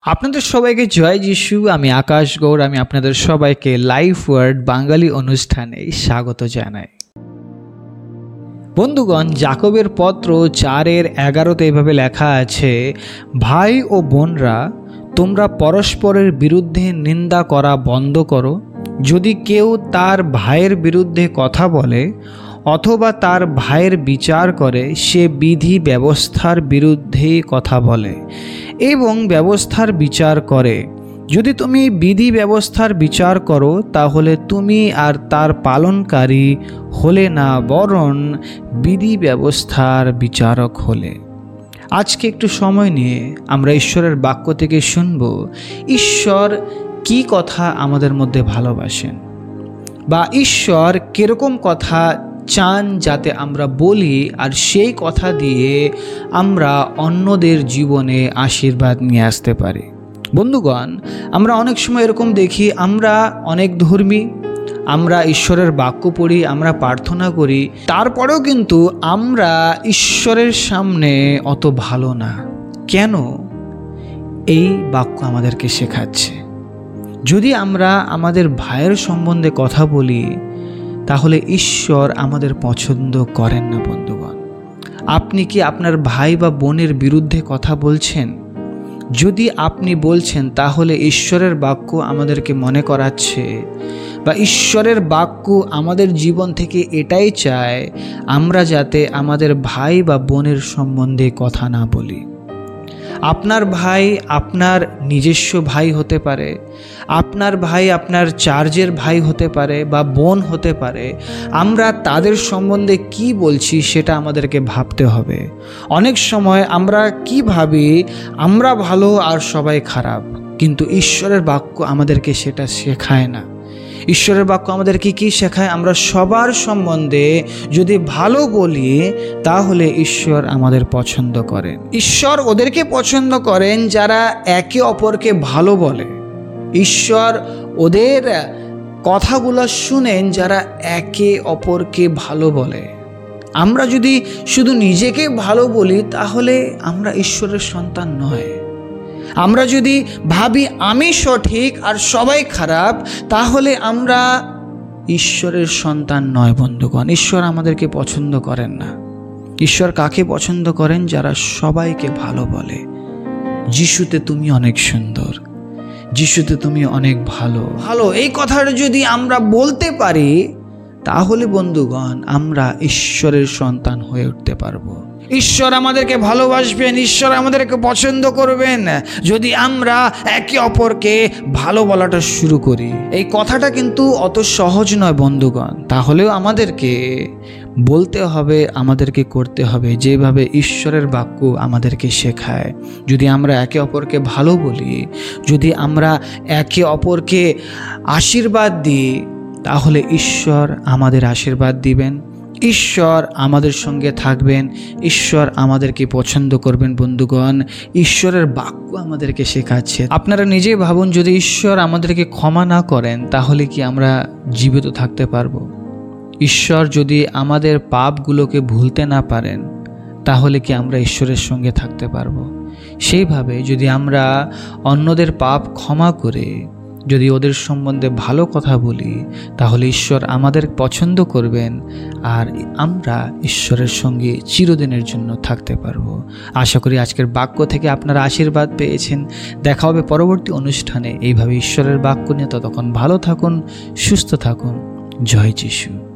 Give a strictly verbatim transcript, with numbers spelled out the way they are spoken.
আপনাদের সবাইকে জয় যিশু। আমি আকাশ গৌড়। আমি আপনাদের সবাইকে লাইফ ওয়ার্ড বাঙালি অনুষ্ঠানে স্বাগত জানাই। বন্ধুগণ, যাকবের পত্র চারের এগারোতে এভাবে লেখা আছে, ভাই ও বোনরা, তোমরা পরস্পরের বিরুদ্ধে নিন্দা করা বন্ধ করো। যদি কেউ তার ভাইয়ের বিরুদ্ধে কথা বলে অথবা তার ভাইয়ের বিচার করে, সে বিধি ব্যবস্থার বিরুদ্ধে কথা বলে এবং ব্যবস্থার বিচার করে। যদি তুমি বিধি ব্যবস্থার বিচার করো, তাহলে তুমি আর তার পালনকারী হলে না, বরং বিধি ব্যবস্থার বিচারক হলে। আজকে একটু সময় নিয়ে আমরা ঈশ্বরের বাক্য থেকে শুনব ঈশ্বর কি কথা আমাদের মধ্যে ভালোবাসেন, বা ঈশ্বর কিরকম কথা চান যাতে আমরা বলি, আর সেই কথা দিয়ে আমরা অন্যদের জীবনে আশীর্বাদ নিয়ে আসতে পারি। বন্ধুগণ, আমরা অনেক সময় এরকম দেখি, আমরা অনেক ধর্মী, আমরা ঈশ্বরের বাক্য পড়ি, আমরা প্রার্থনা করি, তারপরেও কিন্তু আমরা ঈশ্বরের সামনে অত ভালো না। কেন? এই বাক্য আমাদেরকে শেখাচ্ছে, যদি আমরা আমাদের ভাইয়ের সম্বন্ধে কথা বলি, তাহলে ঈশ্বর আমাদের পছন্দ করেন না। বন্ধুগণ, আপনি কি আপনার ভাই বা বোনের বিরুদ্ধে কথা বলছেন? যদি আপনি বলছেন, তাহলে ঈশ্বরের বাক্য আমাদেরকে মনে করাচ্ছে, বা ঈশ্বরের বাক্য আমাদের জীবন থেকে এটাই চায়, আমরা যাতে আমাদের ভাই বা বোনের সম্বন্ধে কথা না বলি। আপনার ভাই আপনার নিজস্ব ভাই হতে পারে, আপনার ভাই আপনার চার্চের ভাই হতে পারে, বা বোন হতে পারে। আমরা তাদের সম্বন্ধে কি বলছি সেটা আমাদেরকে ভাবতে হবে। অনেক সময় আমরা কি ভাবি, আমরা ভালো আর সবাই খারাপ, কিন্তু ঈশ্বরের বাক্য আমাদেরকে সেটা শেখায় না। ঈশ্বরের বাক্য আমাদেরকে কি শেখায়? আমরা সবার সম্বন্ধে যদি ভালো বলি, তাহলে ঈশ্বর আমাদের পছন্দ করেন। ঈশ্বর ওদেরকে পছন্দ করেন যারা একে অপরকে ভালো বলে। ঈশ্বর ওদের কথাগুলো শুনেন যারা একে অপরকে ভালো বলে। আমরা যদি শুধু নিজেকে ভালো বলি, তাহলে আমরা ঈশ্বরের সন্তান নয়। আমরা যদি ভাবি আমি সঠিক আর সবাই খারাপ, তাহলে আমরা ঈশ্বরের সন্তান নয়। বন্ধুগণ, ঈশ্বর আমাদেরকে পছন্দ করেন না। ঈশ্বর কাকে পছন্দ করেন? যারা সবাইকে ভালো বলে। যিশুতে তুমি অনেক সুন্দর, যিশুতে তুমি অনেক ভালো ভালো এই কথাটা যদি আমরা বলতে পারি, তাহলে বন্ধুগণ আমরা ঈশ্বরের সন্তান হয়ে উঠতে পারবো। ঈশ্বর আমাদেরকে ভালোবাসবেন, ঈশ্বর আমাদেরকে পছন্দ করবেন যদি আমরা একে অপরকে ভালো বলাটা শুরু করি। এই কথাটা কিন্তু অত সহজ নয় বন্ধুগণ। তাহলেও আমাদেরকে বলতে হবে, আমাদেরকে করতে হবে যেভাবে ঈশ্বরের বাক্য আমাদেরকে শেখায়। যদি আমরা একে অপরকে ভালো বলি, যদি আমরা একে অপরকে আশীর্বাদ দিই, তাহলে ঈশ্বর আমাদের আশীর্বাদ দিবেন, ঈশ্বর আমাদের সঙ্গে থাকবেন, ঈশ্বর আমাদেরকে পছন্দ করবেন। বন্ধুগণ, ঈশ্বরের বাক্য আমাদেরকে শেখাচ্ছে। আপনারা নিজেই ভাবুন, যদি ঈশ্বর আমাদেরকে ক্ষমা না করেন, তাহলে কি আমরা জীবিত থাকতে পারবো? ঈশ্বর যদি আমাদের পাপগুলোকে ভুলতে না পারেন, তাহলে কি আমরা ঈশ্বরের সঙ্গে থাকতে পারবো? সেইভাবে যদি আমরা অন্যদের পাপ ক্ষমা করে, যদি ওদের সম্বন্ধে ভালো কথা বলি, তাহলে ঈশ্বর আমাদের পছন্দ করবেন, আর আমরা ঈশ্বরের সঙ্গে চিরদিনের জন্য থাকতে পারবো। আশা করি আজকের বাক্য থেকে আপনারা আশীর্বাদ পেয়েছেন। দেখা হবে পরবর্তী অনুষ্ঠানে এইভাবে ঈশ্বরের বাক্য নিয়ে। ততক্ষণ ভালো থাকুন, সুস্থ থাকুন। জয় যিশু।